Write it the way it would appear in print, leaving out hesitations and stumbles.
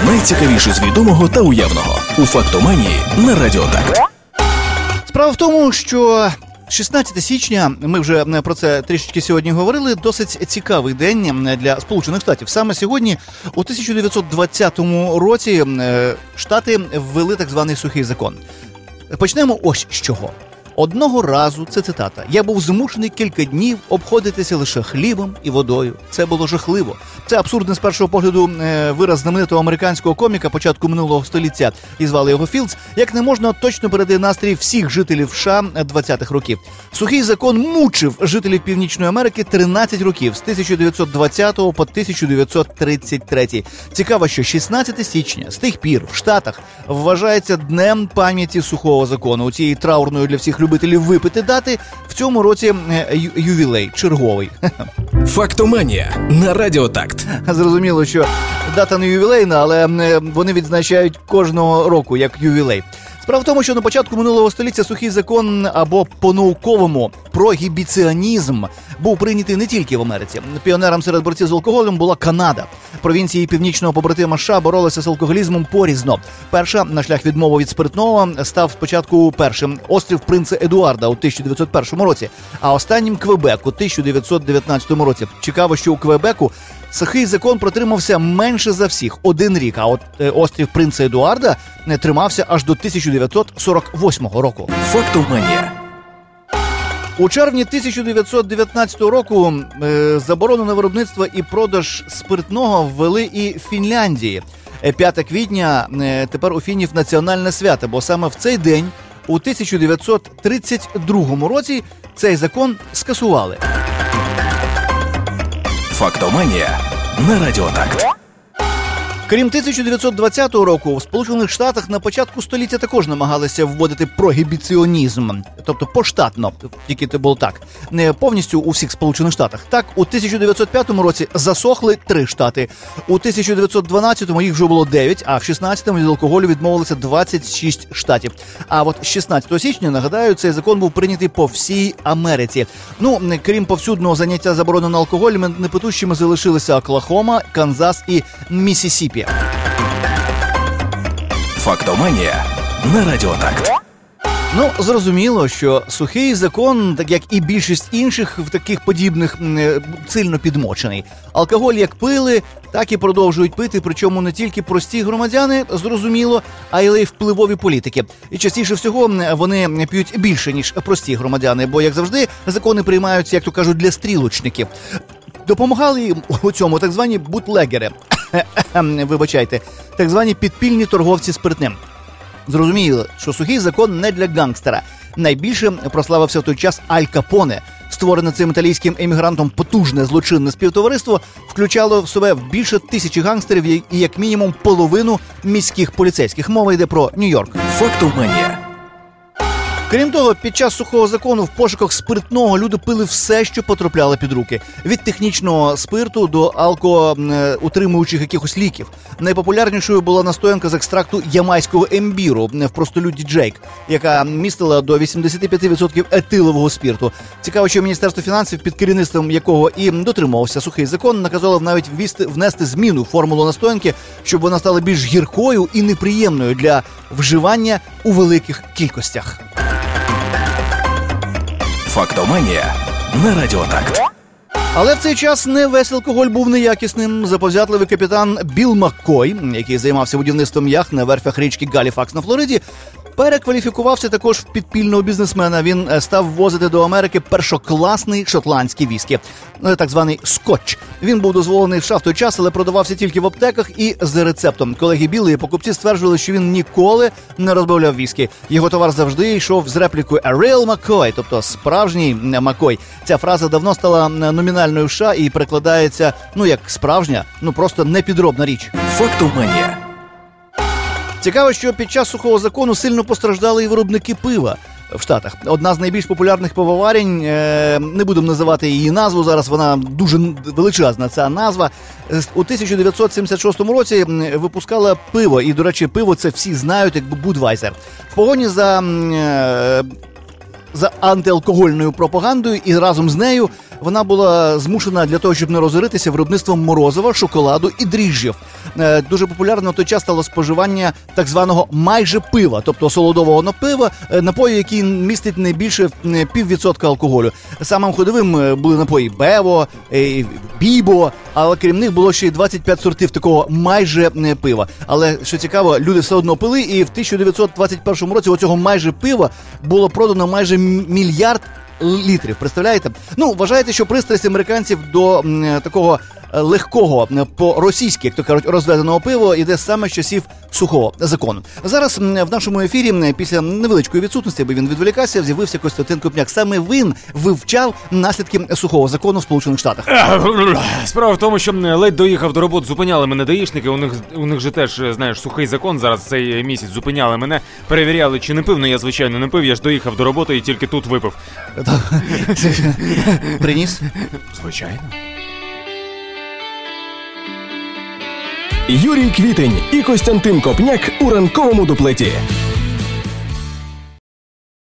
Найцікавіше з відомого та уявного у «Фактоманії» на Радіо Так. Справа в тому, що 16 січня, ми вже про це трішечки сьогодні говорили, досить цікавий день для Сполучених Штатів. Саме сьогодні, у 1920 році, Штати ввели так званий сухий закон. Почнемо ось з чого. Одного разу, це цитата, я був змушений кілька днів обходитися лише хлібом і водою. Це було жахливо. Це абсурдний з першого погляду вираз знаменитого американського коміка початку минулого століття, і звали його Філдс, як не можна точно передати настрій всіх жителів США 20-х років. Сухий закон мучив жителів Північної Америки 13 років, з 1920 по 1933. Цікаво, що 16 січня з тих пір в Штатах вважається днем пам'яті сухого закону. У цієї траурної для всіх любителів випити дати в цьому році ювілей, черговий. «Фактоманія» на Радіо Такт. Зрозуміло, що дата не ювілейна, але вони відзначають кожного року як ювілей. Справа в тому, що на початку минулого століття сухий закон, або по-науковому прогібіціонізм, був прийнятий не тільки в Америці. Піонером серед борців з алкоголем була Канада. Провінції північного побратима США боролися з алкоголізмом порізно. Перша на шлях відмови від спиртного став спочатку першим острів Принца Едуарда у 1901 році, а останнім Квебек у 1919 році. Цікаво, що у Квебеку сухий закон протримався менше за всіх – 1 рік, а от острів Принца Едуарда не тримався аж до 1948 року. «Фактоманія». У червні 1919 року заборону на виробництво і продаж спиртного ввели і в Фінляндії. 5 квітня тепер у фінів національне свято, бо саме в цей день у 1932 році цей закон скасували. «Фактоманія» на Радіо Такт. Крім 1920 року, в Сполучених Штатах на початку століття також намагалися вводити прогібіціонізм, тобто поштатно, тільки це було так, не повністю у всіх Сполучених Штатах. Так, у 1905 році засохли 3 штати, у 1912 їх вже було 9, а в 16-му від алкоголю відмовилися 26 штатів. А от 16 січня, нагадаю, цей закон був прийнятий по всій Америці. Ну, крім повсюдного заняття заборони на алкоголь, непотущими залишилися Оклахома, Канзас і Міссісіпі. «Фактоманія» на Радіо Такт. Ну, зрозуміло, що сухий закон, так як і більшість інших в таких подібних, сильно підмочений. Алкоголь як пили, так і продовжують пити, причому не тільки прості громадяни, зрозуміло, а й впливові політики. І частіше всього вони п'ють більше, ніж прості громадяни, бо, як завжди, закони приймаються, як то кажуть, для стрілочників. Допомагали їм у цьому так звані бутлегери. Вибачайте, так звані підпільні торговці спиртним. Зрозуміло, що сухий закон не для гангстера. Найбільше прославився в той час Аль Капоне. Створене цим італійським емігрантом потужне злочинне співтовариство включало в себе більше 1000 гангстерів і як мінімум половину міських поліцейських. Мова йде про Нью-Йорк. «Фактоманія». Крім того, під час сухого закону в пошуках спиртного люди пили все, що потрапляло під руки. Від технічного спирту до алкоутримуючих якихось ліків. Найпопулярнішою була настоянка з екстракту ямайського ембіру в простолюдді Джейк, яка містила до 85% етилового спирту. Цікаво, що Міністерство фінансів, під керівництвом якого і дотримувався сухий закон, наказало навіть внести зміну в формулу настоянки, щоб вона стала більш гіркою і неприємною для вживання у великих кількостях. «Фактоманія» на Радіо Такт. Але в цей час не весь алкоголь був неякісним. Заповзятливий капітан Білл Маккой, який займався будівництвом яхт на верфях річки Галіфакс на Флориді, перекваліфікувався також в підпільного бізнесмена. Він став ввозити до Америки першокласний шотландський віскі, так званий скотч. Він був дозволений в США в той час, але продавався тільки в аптеках і з рецептом. Колеги Білли і покупці стверджували, що він ніколи не розбавляв віскі. Його товар завжди йшов з реплікою «A real McCoy», тобто справжній Маккой. Ця фраза давно стала номінальною в США і перекладається, як справжня, просто непідробна річ. «Фактоманія». Цікаво, що під час сухого закону сильно постраждали і виробники пива в Штатах. Одна з найбільш популярних пивоварень, не будемо називати її назву, зараз вона дуже величезна, ця назва, у 1976 році випускала пиво. І, до речі, пиво це всі знають, як Budweiser. В погоні за антиалкогольною пропагандою і разом з нею вона була змушена для того, щоб не розоритися, виробництвом морозива, шоколаду і дріжджів. Дуже популярно на той час стало споживання так званого майже пива, тобто солодового напива, напою, який містить не більше 0,5% алкоголю. Самим ходовим були напої Бево, Бібо, але крім них було ще й 25 сортів такого майже пива. Але, що цікаво, люди все одно пили, і в 1921 році оцього майже пива було продано майже 1 мільярд літрів. Представляєте? Вважаєте, що пристрасть американців до такого легкого, по-російськи, як то кажуть, розведеного пива іде саме з часів сухого закону. Зараз в нашому ефірі, після невеличкої відсутності, аби він відволікався, з'явився Костянтин Копняк. Саме він вивчав наслідки сухого закону в Сполучених Штатах. Справа в тому, що ледь доїхав до роботи, зупиняли мене даїшники, у них же теж, знаєш, сухий закон, зараз цей місяць зупиняли мене, перевіряли, чи не пив, я, звичайно, не пив, я ж доїхав до роботи і тільки тут випив. Приніс? Звичайно. Юрій Квітень і Костянтин Копняк у ранковому дуплеті.